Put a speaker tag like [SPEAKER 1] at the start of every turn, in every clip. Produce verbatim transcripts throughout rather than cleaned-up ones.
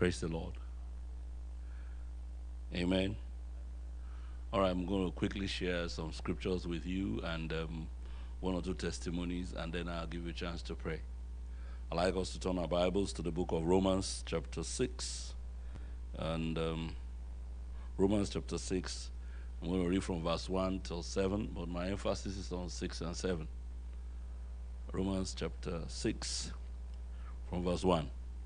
[SPEAKER 1] Praise the Lord. Amen. All right, I'm going to quickly share some scriptures with you and um, one or two testimonies, and then I'll give you a chance to pray. I'd like us to turn our Bibles to the book of Romans, chapter six. And um, Romans chapter six, I'm going to read from verse one till seven, but my emphasis is on six and seven. Romans chapter six, from verse one.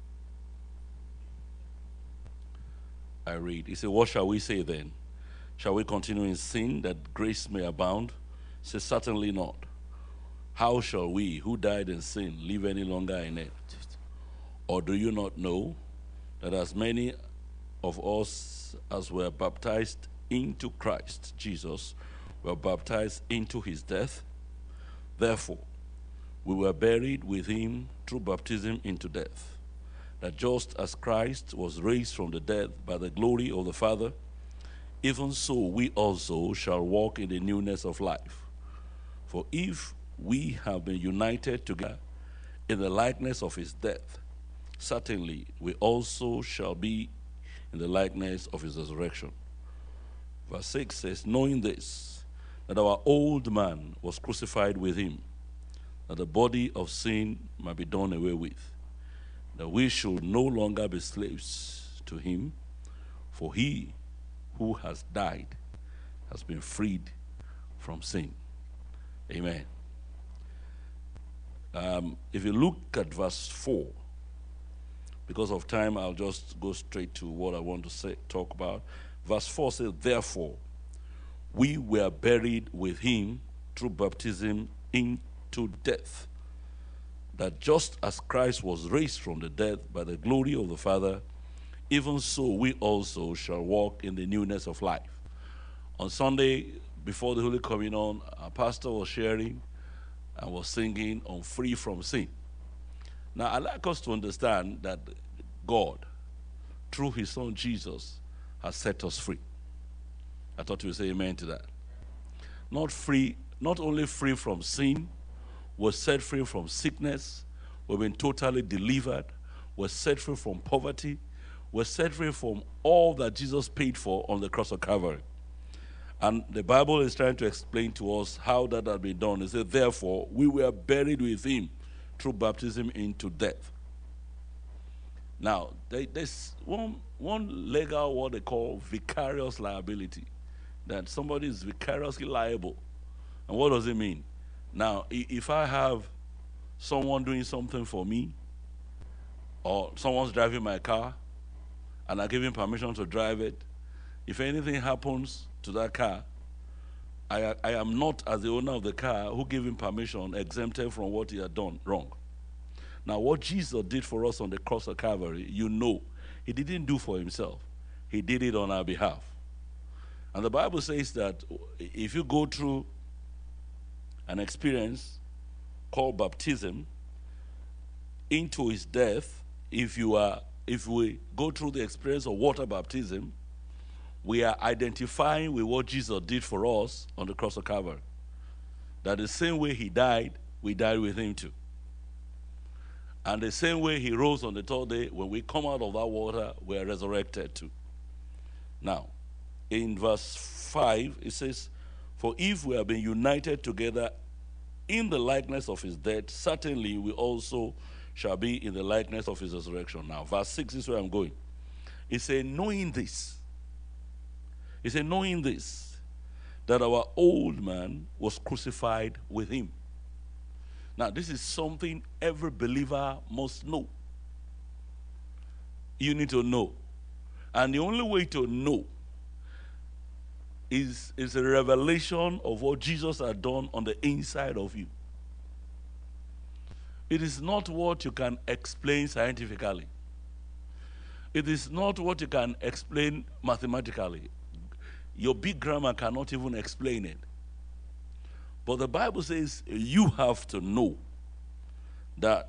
[SPEAKER 1] I read. He said, "What shall we say then? Shall we continue in sin that grace may abound? He said, certainly not. How shall we, who died in sin, live any longer in it? Or do you not know that as many of us as were baptized into Christ Jesus were baptized into his death? Therefore, we were buried with him through baptism into death, that just as Christ was raised from the dead by the glory of the Father, even so we also shall walk in the newness of life. For if we have been united together in the likeness of his death, certainly we also shall be in the likeness of his resurrection." Verse six says, "Knowing this, that our old man was crucified with him, that the body of sin might be done away with, that we should no longer be slaves to him, for he who has died has been freed from sin." Amen. Um, if you look at verse four, because of time, I'll just go straight to what I want to say, talk about. Verse four says, "Therefore, we were buried with him through baptism into death, that just as Christ was raised from the dead by the glory of the Father, even so we also shall walk in the newness of life." On Sunday, before the Holy Communion, our pastor was sharing and was singing on "Free from Sin." Now, I'd like us to understand that God, through his son Jesus, has set us free. I thought you would say amen to that. Not free, not only free from sin, we're set free from sickness, we've been totally delivered, we're set free from poverty, we're set free from all that Jesus paid for on the cross of Calvary. And the Bible is trying to explain to us how that had been done. It says, "Therefore, we were buried with him through baptism into death." Now, there's one, one legal, what they call vicarious liability, that somebody is vicariously liable. And what does it mean? Now, if I have someone doing something for me, or someone's driving my car, and I give him permission to drive it, if anything happens to that car, I, I am not, as the owner of the car who gave him permission, exempted from what he had done wrong. Now, what Jesus did for us on the cross of Calvary, you know, he didn't do for himself. He did it on our behalf. And the Bible says that if you go through an experience called baptism into his death, if you are, if we go through the experience of water baptism, we are identifying with what Jesus did for us on the cross of Calvary. That the same way he died, we died with him too. And the same way he rose on the third day, when we come out of that water, we are resurrected too. Now, in verse five, it says, "For if we have been united together in the likeness of his death, certainly we also shall be in the likeness of his resurrection." Now, verse six is where I'm going. It says, "Knowing this," He said, "Knowing this, that our old man was crucified with him." Now, this is something every believer must know. You need to know. And the only way to know is, is a revelation of what Jesus had done on the inside of you. It is not what you can explain scientifically. It is not what you can explain mathematically. Your big grammar cannot even explain it. But the Bible says you have to know that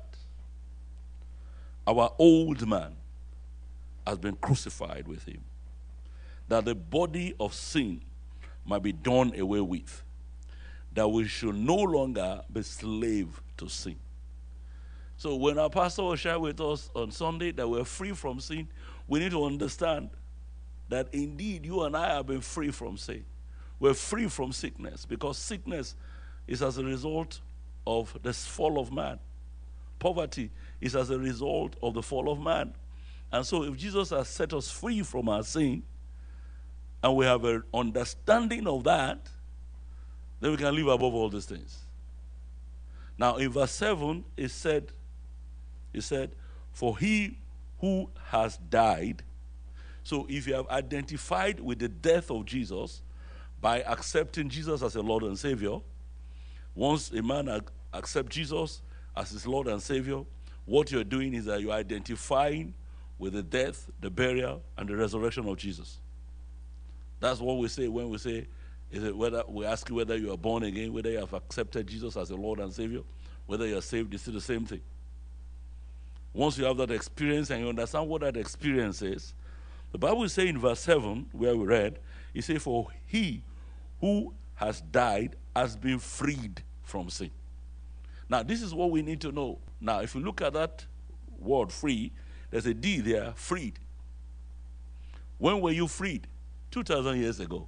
[SPEAKER 1] our old man has been crucified with him, that the body of sin might be done away with, that we should no longer be slave to sin. So when our pastor will share with us on Sunday that we're free from sin, we need to understand that indeed you and I have been free from sin. We're free from sickness because sickness is as a result of the fall of man. Poverty is as a result of the fall of man. And so if Jesus has set us free from our sin, and we have an understanding of that, then we can live above all these things. Now in verse seven, it said, it said, for he who has died. So if you have identified with the death of Jesus by accepting Jesus as a Lord and Savior, once a man accepts Jesus as his Lord and Savior, what you're doing is that you're identifying with the death, the burial, and the resurrection of Jesus. That's what we say when we say, is it whether we ask you whether you are born again, whether you have accepted Jesus as a Lord and Savior, whether you are saved, it's still the same thing. Once you have that experience and you understand what that experience is, the Bible is saying in verse seven, where we read, it says, for he who has died has been freed from sin. Now, this is what we need to know. Now, if you look at that word free, there's a D there, freed. When were you freed? two thousand years ago.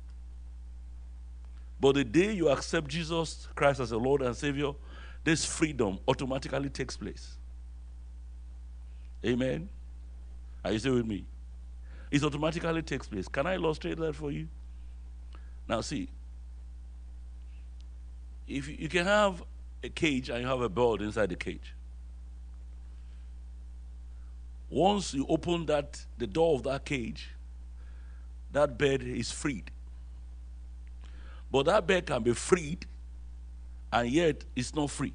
[SPEAKER 1] But the day you accept Jesus Christ as a Lord and Savior, this freedom automatically takes place. Amen? Are you still with me? It automatically takes place. Can I illustrate that for you? Now see, if you, you can have a cage and you have a bird inside the cage. Once you open that the door of that cage, that bird is freed. But that bird can be freed, and yet it's not free.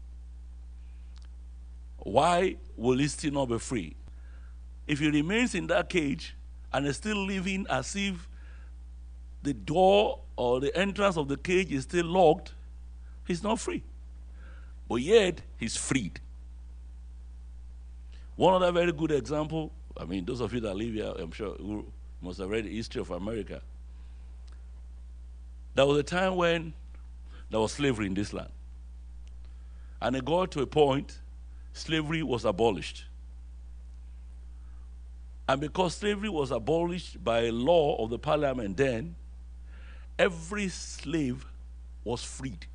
[SPEAKER 1] Why will it still not be free? If he remains in that cage and is still living as if the door or the entrance of the cage is still locked, he's not free. But yet, he's freed. One other very good example, I mean, those of you that live here, I'm sure you must have read the history of America. There was a time when there was slavery in this land. And it got to a point, slavery was abolished. And because slavery was abolished by a law of the parliament then, every slave was freed.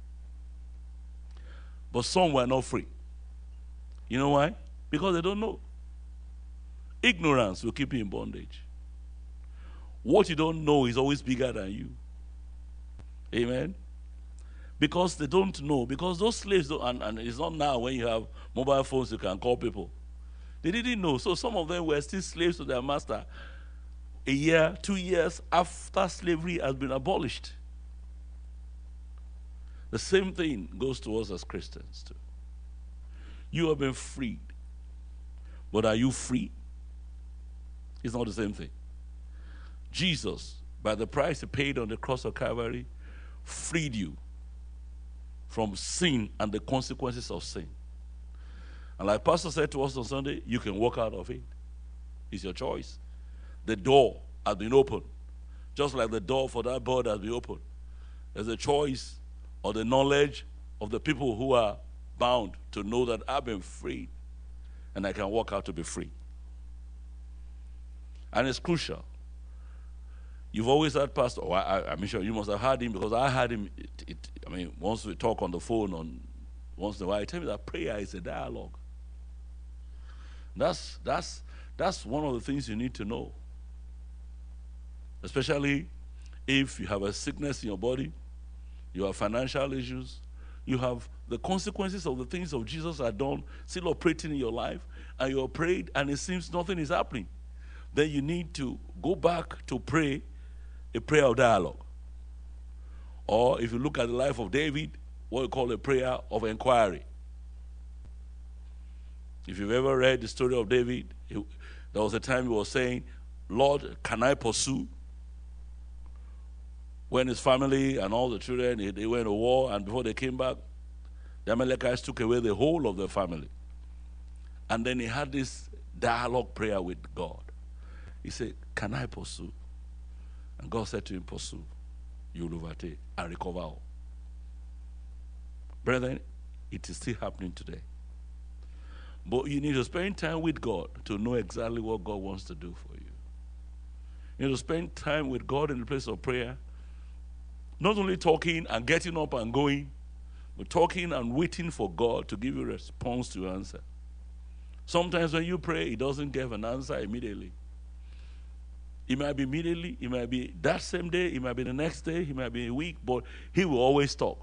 [SPEAKER 1] But some were not free. You know why? Because they don't know. Ignorance will keep you in bondage. What you don't know is always bigger than you. Amen? Because they don't know. Because those slaves, don't, and, and it's not now when you have mobile phones you can call people. They didn't know. So some of them were still slaves to their master a year, two years after slavery has been abolished. The same thing goes to us as Christians too. You have been freed. But are you free? It's not the same thing. Jesus, by the price he paid on the cross of Calvary, freed you from sin and the consequences of sin. And like Pastor said to us on Sunday, you can walk out of it. It's your choice. The door has been opened. Just like the door for that bird has been opened. There's a choice or the knowledge of the people who are bound to know that I've been freed and I can walk out to be free. And it's crucial. You've always heard Pastor, oh, I, I, I'm sure you must have heard him because I heard him, it, it, I mean, once we talk on the phone, on once in a while, he tells me that prayer is a dialogue. That's, that's, that's one of the things you need to know. Especially if you have a sickness in your body, you have financial issues, you have the consequences of the things of Jesus are done, still operating in your life, and you're prayed and it seems nothing is happening. Then you need to go back to pray a prayer of dialogue. Or if you look at the life of David, what we call a prayer of inquiry. If you've ever read the story of David, he, there was a time he was saying, Lord, can I pursue? When his family and all the children, they, they went to war, and before they came back, the Amalekites took away the whole of their family. And then he had this dialogue prayer with God. He said, can I pursue? And God said to him, pursue. You will overtake and recover all. Brethren, it is still happening today. But you need to spend time with God to know exactly what God wants to do for you. You need to spend time with God in the place of prayer. Not only talking and getting up and going, but talking and waiting for God to give you a response to your answer. Sometimes when you pray, He doesn't give an answer immediately. It might be immediately, it might be that same day, it might be the next day, it might be a week, but He will always talk.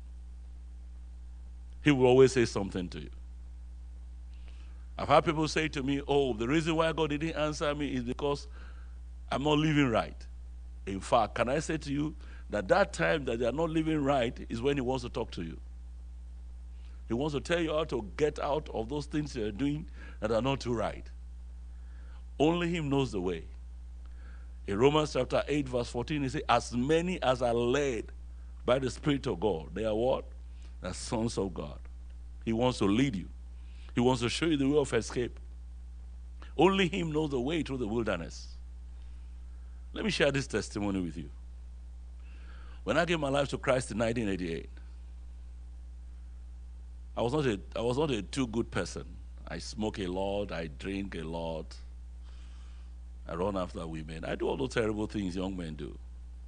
[SPEAKER 1] He will always say something to you. I've had people say to me, oh, the reason why God didn't answer me is because I'm not living right. In fact, can I say to you that that time that they are not living right is when He wants to talk to you. He wants to tell you how to get out of those things you're doing that are not too right. Only Him knows the way. In Romans chapter eight, verse fourteen, He says, as many as are led by the Spirit of God, they are what? They are sons of God. He wants to lead you. He wants to show you the way of escape. Only Him knows the way through the wilderness. Let me share this testimony with you. When I gave my life to Christ in nineteen eighty-eight, I was not a, I was not a too good person. I smoke a lot, I drink a lot, I run after women. I do all those terrible things young men do.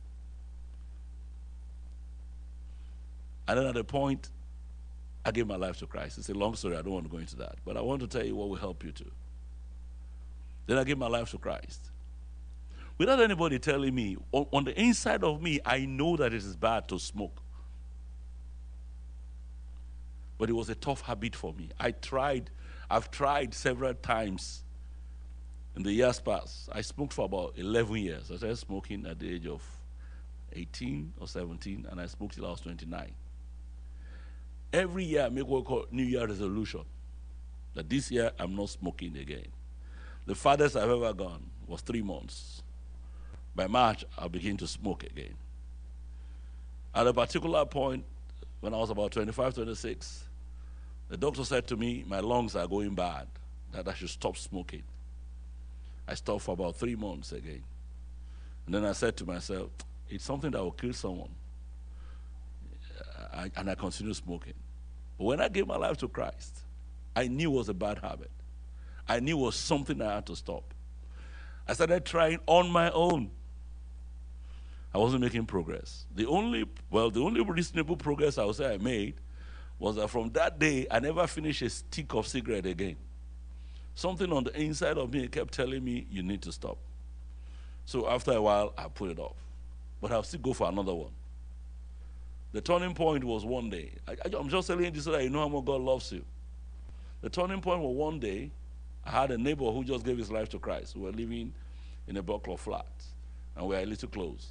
[SPEAKER 1] And then at a point, I gave my life to Christ. It's a long story, I don't want to go into that. But I want to tell you what will help you too. Then I gave my life to Christ. Without anybody telling me, on, on the inside of me, I know that it is bad to smoke. But it was a tough habit for me. I tried, I've tried several times in the years past. I smoked for about eleven years. I started smoking at the age of eighteen or seventeen, and I smoked till I was twenty-nine. Every year I make what we call New Year resolution, that this year I'm not smoking again. The farthest I've ever gone was three months. By March, I'll begin to smoke again. At a particular point, when I was about twenty-five, twenty-six, the doctor said to me, my lungs are going bad, that I should stop smoking. I stopped for about three months again. And then I said to myself, it's something that will kill someone. I, and I continued smoking. But when I gave my life to Christ, I knew it was a bad habit. I knew it was something I had to stop. I started trying on my own. I wasn't making progress. The only, well, the only reasonable progress I would say I made was that from that day, I never finished a stick of cigarette again. Something on the inside of me kept telling me, you need to stop. So after a while, I put it off. But I'll still go for another one. The turning point was one day. I, I'm just telling you this so that you know how much God loves you. The turning point was one day, I had a neighbor who just gave his life to Christ. We were living in a block of flats, and we were a little close.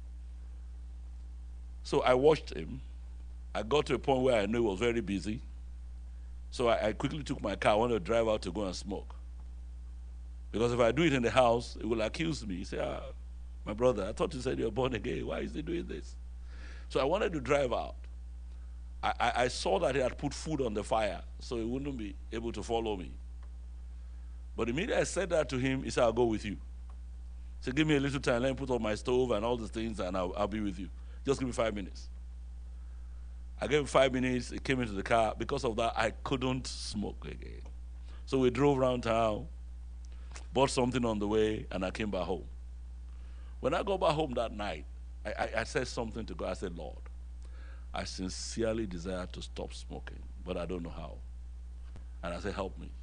[SPEAKER 1] So I watched him. I got to a point where I knew he was very busy. So I, I quickly took my car. I wanted to drive out to go and smoke. Because if I do it in the house, it will accuse me. He said, ah, my brother, I thought you said you were born again. Why is he doing this? So I wanted to drive out. I, I, I saw that he had put food on the fire, so he wouldn't be able to follow me. But immediately I said that to him, he said, I'll go with you. He said, give me a little time, let me put on my stove and all these things, and I'll, I'll be with you. Just give me five minutes. I gave him five minutes, he came into the car. Because of that, I couldn't smoke again. So we drove around town, bought something on the way, and I came back home. When I got back home that night, I, I, I said something to God. I said, Lord, I sincerely desire to stop smoking, but I don't know how. And I said, help me.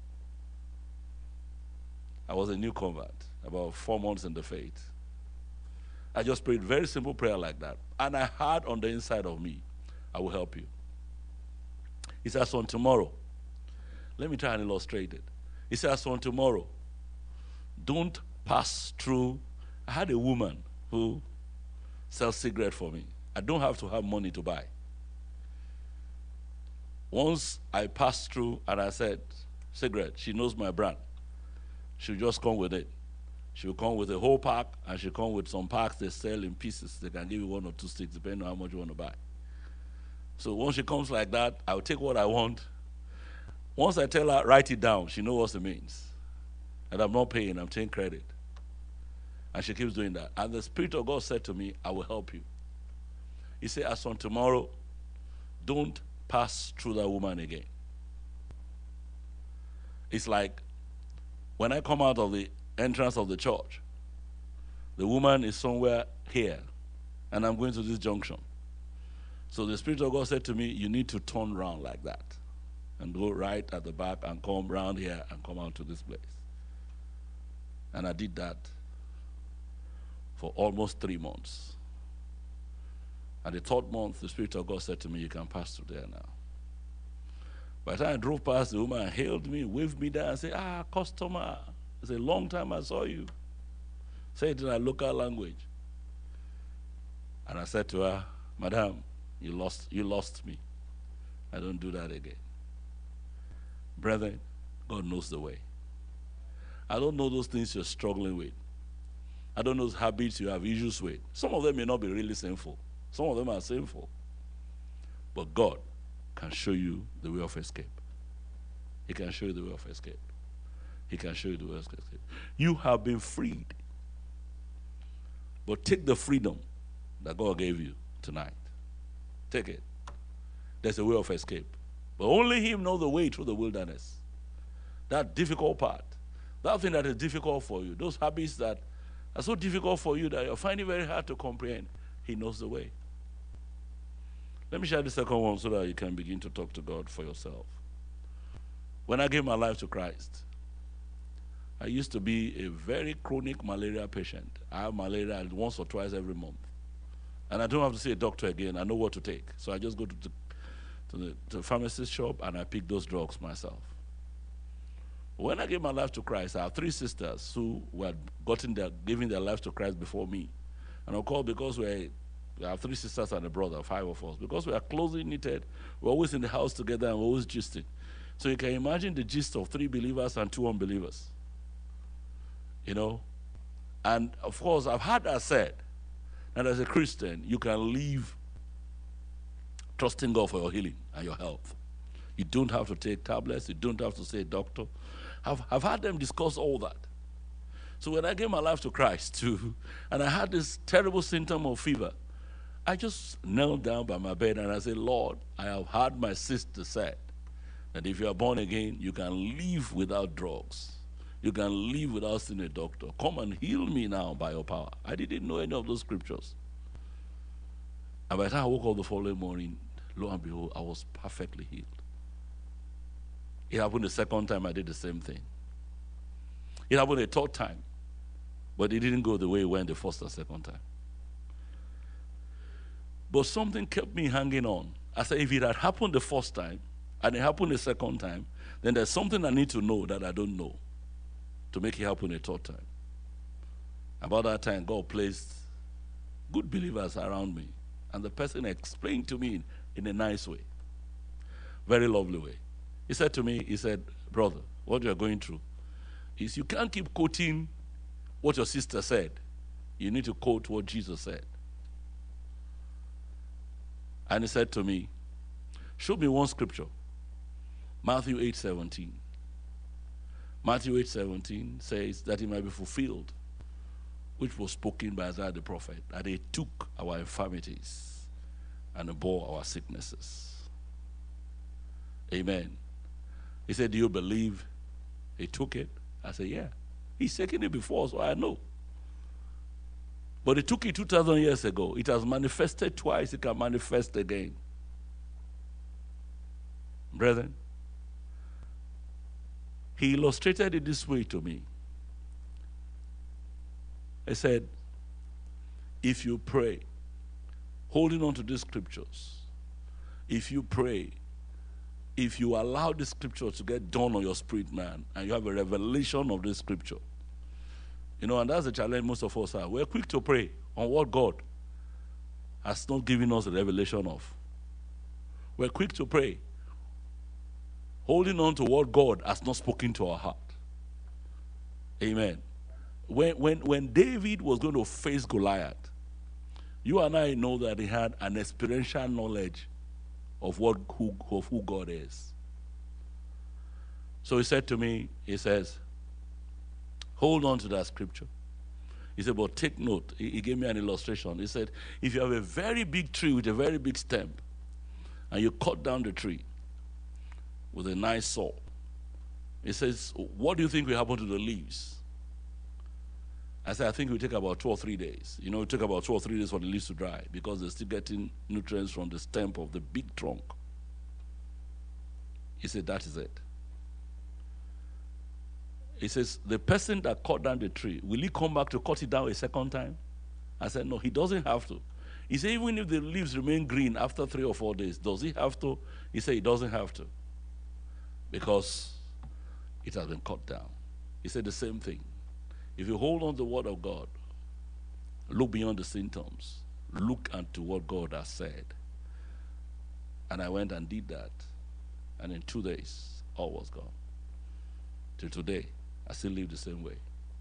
[SPEAKER 1] I was a new convert, about four months in the faith. I just prayed a very simple prayer like that. And I had on the inside of me, I will help you. He said, son, tomorrow. Let me try and illustrate it. He said, son, tomorrow, don't pass through. I had a woman who sells cigarettes for me. I don't have to have money to buy. Once I passed through and I said, cigarette, she knows my brand. She'll just come with it. She'll come with a whole pack, and she'll come with some packs they sell in pieces. They can give you one or two sticks, depending on how much you want to buy. So once she comes like that, I'll take what I want. Once I tell her, write it down, she knows what it means. And I'm not paying, I'm taking credit. And she keeps doing that. And the Spirit of God said to me, I will help you. He said, as on tomorrow, don't pass through that woman again. It's like when I come out of the entrance of the church, the woman is somewhere here, and I'm going to this junction. So the Spirit of God said to me, you need to turn around like that and go right at the back and come round here and come out to this place. And I did that for almost three months. And the third month, the Spirit of God said to me, you can pass through there now. By the time I drove past, the woman hailed me, waved me down, and said, ah, customer. It's a long time I saw you. Say it in our local language. And I said to her, Madam, you lost, you lost me. I don't do that again. Brethren, God knows the way. I don't know those things you're struggling with. I don't know those habits you have issues with. Some of them may not be really sinful. Some of them are sinful. But God can show you the way of escape. He can show you the way of escape. He can show you the way of escape. You have been freed. But take the freedom that God gave you tonight. Take it. There's a way of escape. But only Him knows the way through the wilderness. That difficult part. That thing that is difficult for you. Those habits that are so difficult for you that you're finding it very hard to comprehend. He knows the way. Let me share the second one so that you can begin to talk to God for yourself. When I gave my life to Christ, I used to be a very chronic malaria patient. I have malaria once or twice every month. And I don't have to see a doctor again. I know what to take. So I just go to the, to the, to the pharmacist shop and I pick those drugs myself. When I gave my life to Christ, I have three sisters who were gotten their, giving their lives to Christ before me. And I'll call because we're, we have three sisters and a brother, five of us. Because we are closely knitted, we're always in the house together and we're always gisting. So you can imagine the gist of three believers and two unbelievers. You know? And of course, I've had that said, that as a Christian, you can live trusting God for your healing and your health. You don't have to take tablets. You don't have to see a doctor. I've, I've had them discuss all that. So when I gave my life to Christ too, and I had this terrible symptom of fever, I just knelt down by my bed and I said, Lord, I have heard my sister say that if you are born again, you can live without drugs. You can live without seeing a doctor. Come and heal me now by your power. I didn't know any of those scriptures. And by the time I woke up the following morning, lo and behold, I was perfectly healed. It happened the second time I did the same thing. It happened a third time, but it didn't go the way it went the first and second time. But something kept me hanging on. I said, if it had happened the first time, and it happened the second time, then there's something I need to know that I don't know to make it happen a third time. About that time, God placed good believers around me, and the person explained to me in a nice way, very lovely way. He said to me, he said, brother, what you're going through is you can't keep quoting what your sister said. You need to quote what Jesus said. And he said to me, show me one scripture. Matthew eight seventeen. Matthew eight seventeen says that it might be fulfilled, which was spoken by Isaiah the prophet, that he took our infirmities and bore our sicknesses. Amen. He said, do you believe he took it? I said, yeah. He's taken it before, so I know. But he took it two thousand years ago. It has manifested twice. It can manifest again. Brethren, he illustrated it this way to me. He said, if you pray, holding on to these scriptures, if you pray, if you allow the scripture to get done on your spirit, man, and you have a revelation of this scripture, you know, and that's the challenge most of us are. We're quick to pray on what God has not given us a revelation of. We're quick to pray, holding on to what God has not spoken to our heart. Amen. When, when, when David was going to face Goliath, you and I know that he had an experiential knowledge of what who, of who God is. So he said to me, he says, hold on to that scripture. He said, but take note. He, he gave me an illustration. He said, if you have a very big tree with a very big stem, and you cut down the tree with a nice saw, He says, what do you think will happen to the leaves? I said, I think it will take about two or three days. You know, it took about two or three days for the leaves to dry because they're still getting nutrients from the stem of the big trunk. He said, that is it. He says, the person that cut down the tree, will he come back to cut it down a second time? I said, no, he doesn't have to. He said, even if the leaves remain green after three or four days, does he have to? He said, he doesn't have to because it has been cut down. He said the same thing. If you hold on to the word of God, look beyond the symptoms, look unto what God has said. And I went and did that. And in two days, all was gone. Till today, I still live the same way.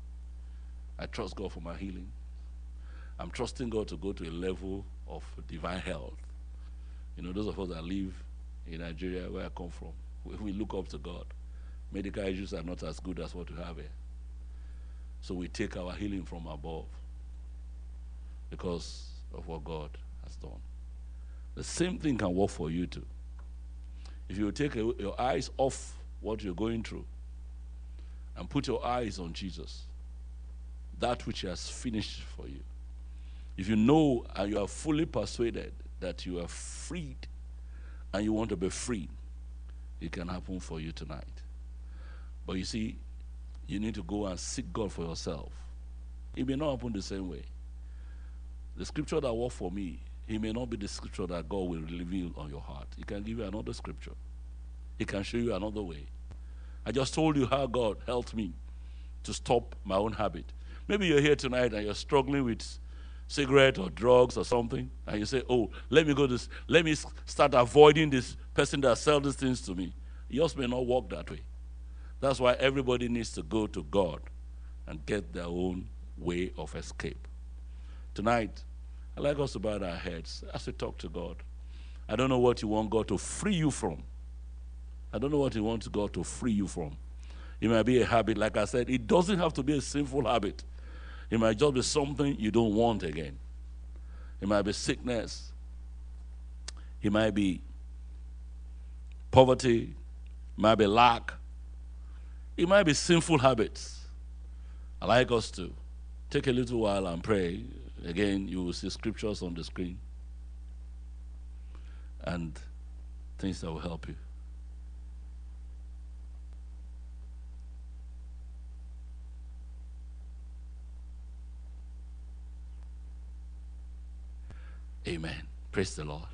[SPEAKER 1] I trust God for my healing. I'm trusting God to go to a level of divine health. You know, those of us that live in Nigeria, where I come from, we, we look up to God. Medical issues are not as good as what we have here. So we take our healing from above because of what God has done. The same thing can work for you too. If you take a, your eyes off what you're going through and put your eyes on Jesus, that which He has finished for you. If you know and you are fully persuaded that you are freed and you want to be free, it can happen for you tonight. But you see, you need to go and seek God for yourself. It may not happen the same way. The scripture that worked for me, it may not be the scripture that God will reveal on your heart. He can give you another scripture. He can show you another way. I just told you how God helped me to stop my own habit. Maybe you're here tonight and you're struggling with cigarette or drugs or something, and you say, oh, let me go this, let me start avoiding this person that sells these things to me. Yours may not work that way. That's why everybody needs to go to God and get their own way of escape. Tonight, I'd like us to bow our heads as we talk to God. I don't know what you want God to free you from. I don't know what you want God to free you from. It might be a habit, like I said. It doesn't have to be a sinful habit. It might just be something you don't want again. It might be sickness. It might be poverty. It might be lack. It might be sinful habits. I'd like us to take a little while and pray. Again, you will see scriptures on the screen and things that will help you. Amen. Praise the Lord.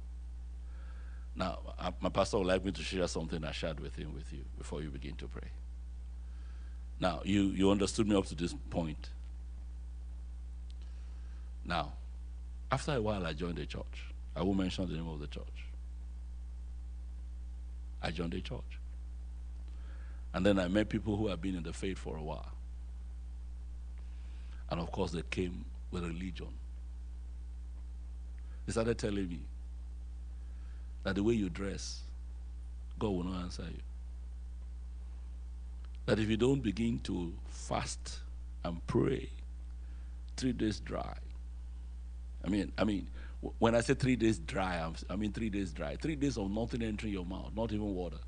[SPEAKER 1] Now, my pastor would like me to share something I shared with him with you before you begin to pray. Now, you, you understood me up to this point. Now, after a while, I joined the church. I won't mention the name of the church. I joined the church. And then I met people who have been in the faith for a while. And of course, they came with religion. They started telling me that the way you dress, God will not answer you. That if you don't begin to fast and pray, three days dry. I mean, I mean, when I say three days dry, I mean three days dry. Three days of nothing entering your mouth, not even water.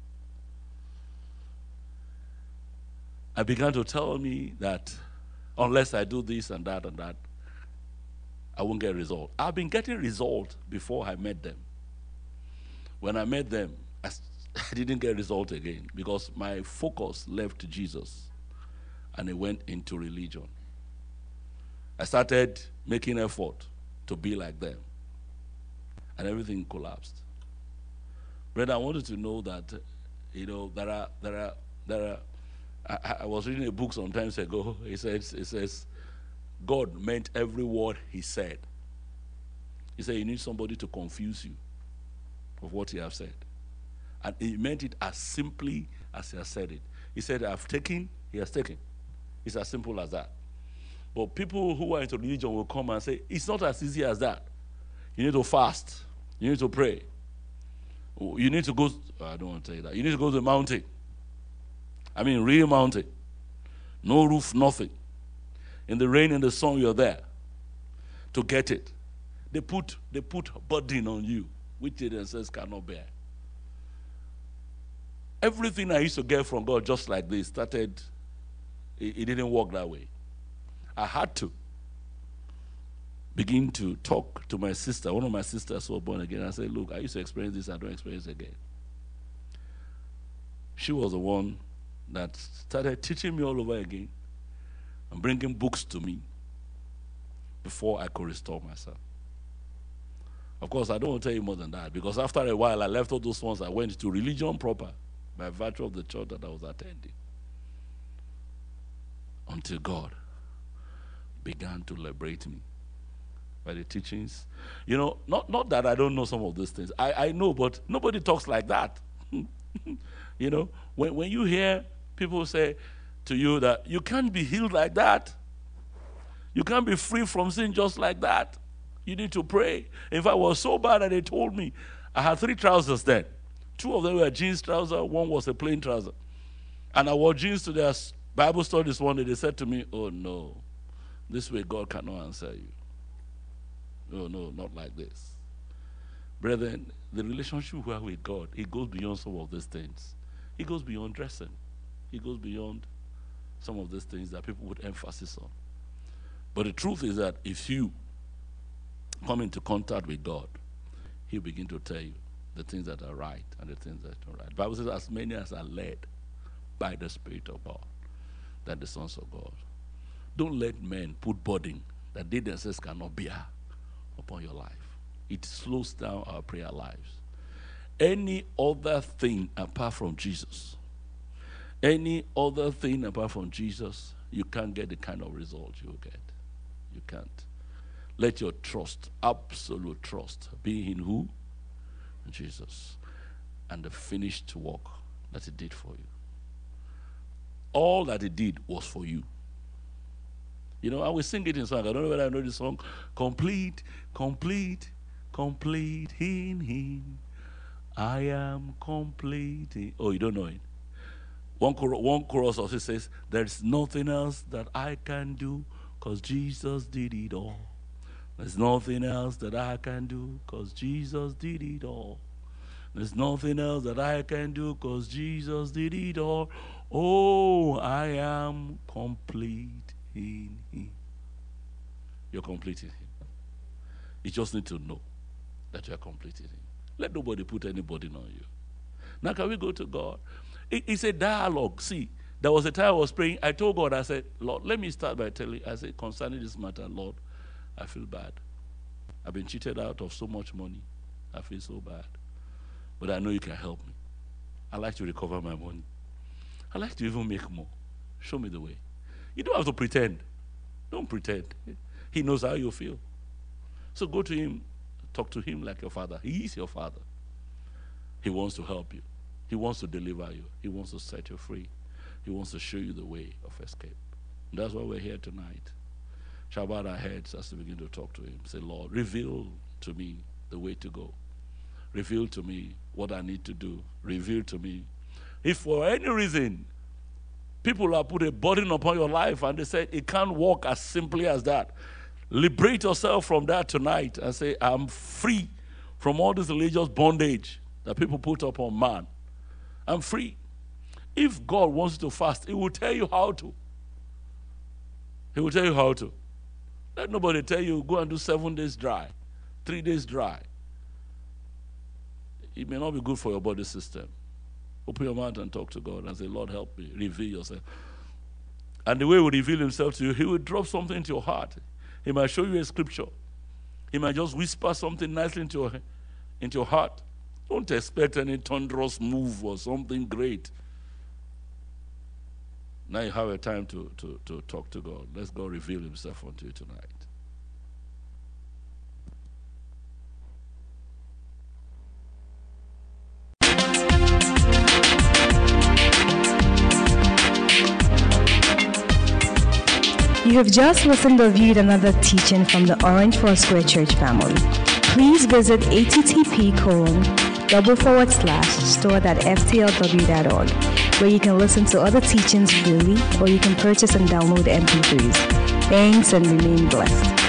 [SPEAKER 1] I began to tell me that unless I do this and that and that, I won't get a result. I've been getting result before I met them. When I met them, I, I didn't get a result again because my focus left Jesus and it went into religion. I started making effort to be like them and everything collapsed. Brother, I wanted to know that, you know, there are, there are, there are, I, I was reading a book some time ago. It says, it says, God meant every word He said. He said, you need somebody to confuse you of what He has said. And He meant it as simply as He has said it. He said, I've taken, He has taken. It's as simple as that. But people who are into religion will come and say, it's not as easy as that. You need to fast. You need to pray. You need to go, oh, I don't want to tell you that. You need to go to the mountain. I mean, real mountain. No roof, nothing. In the rain and the sun, you're there to get it. They put they put burden on you, which they themselves cannot bear. everything I used to get from God just like this started, it, it didn't work that way. I had to begin to talk to my sister. One of my sisters was born again. I said, look, I used to experience this, I don't experience it again. She was the one that started teaching me all over again and bringing books to me before I could restore myself. Of course, I don't want to tell you more than that, because after a while, I left all those ones. I went to religion proper by virtue of the church that I was attending, until God began to liberate me by the teachings. You know, not, not that I don't know some of these things. I, I know, but nobody talks like that. You know, when, when you hear people say to you that you can't be healed like that, you can't be free from sin just like that, you need to pray. In fact, it was so bad that they told me, I had three trousers then. Two of them were jeans trousers, one was a plain trouser. And I wore jeans to their Bible study this morning. They said to me, oh no, this way God cannot answer you. No, no, not like this. Brethren, the relationship we have with God, it goes beyond some of these things. It goes beyond dressing. It goes beyond some of these things that people put emphasis on. But the truth is that if you come into contact with God, He'll begin to tell you the things that are right and the things that are not right. The Bible says, as many as are led by the Spirit of God, that the sons of God. Don't let men put burden that they themselves cannot bear upon your life. It slows down our prayer lives. Any other thing apart from Jesus, any other thing apart from Jesus, you can't get the kind of result you will get. You can't. Let your trust, absolute trust, be in who? Jesus. And the finished work that He did for you. All that He did was for you. You know, I will sing it in song. I don't know whether I know this song. Complete, complete, complete in Him. I am complete. In... Oh, you don't know it? One, chor- one chorus also says, there's nothing else that I can do because Jesus did it all. There's nothing else that I can do because Jesus did it all. There's nothing else that I can do because Jesus did it all. Oh, I am complete in Him. You're complete in Him. You just need to know that you're complete in Him. Let nobody put any burden on you. Now can we go to God? It, it's a dialogue. See, there was a time I was praying. I told God, I said, Lord, let me start by telling you, I said, concerning this matter, Lord, I feel bad. I've been cheated out of so much money. I feel so bad. But I know you can help me. I like to recover my money. I like to even make more. Show me the way. You don't have to pretend. Don't pretend. He knows how you feel. So go to Him. Talk to Him like your Father. He is your Father. He wants to help you. He wants to deliver you. He wants to set you free. He wants to show you the way of escape. And that's why we're here tonight. Shall bow our heads as we begin to talk to Him. Say, Lord, reveal to me the way to go. Reveal to me what I need to do. Reveal to me. If for any reason people have put a burden upon your life and they say it can't work as simply as that, liberate yourself from that tonight and say, I'm free from all this religious bondage that people put upon man. I'm free. If God wants you to fast, He will tell you how to. He will tell you how to. Let nobody tell you, go and do seven days dry, three days dry. It may not be good for your body system. Open your mouth and talk to God and say, Lord, help me. Reveal yourself. And the way He will reveal Himself to you, He will drop something into your heart. He might show you a scripture. He might just whisper something nicely into your, into your heart. Don't expect any thunderous move or something great. Now you have a time to, to, to talk to God. Let God reveal Himself unto you tonight.
[SPEAKER 2] You have just listened or viewed another teaching from the Orange Foursquare Church family. Please visit http colon double forward slash store.ftlw.org, where you can listen to other teachings freely, or you can purchase and download M P threes. Thanks and remain blessed.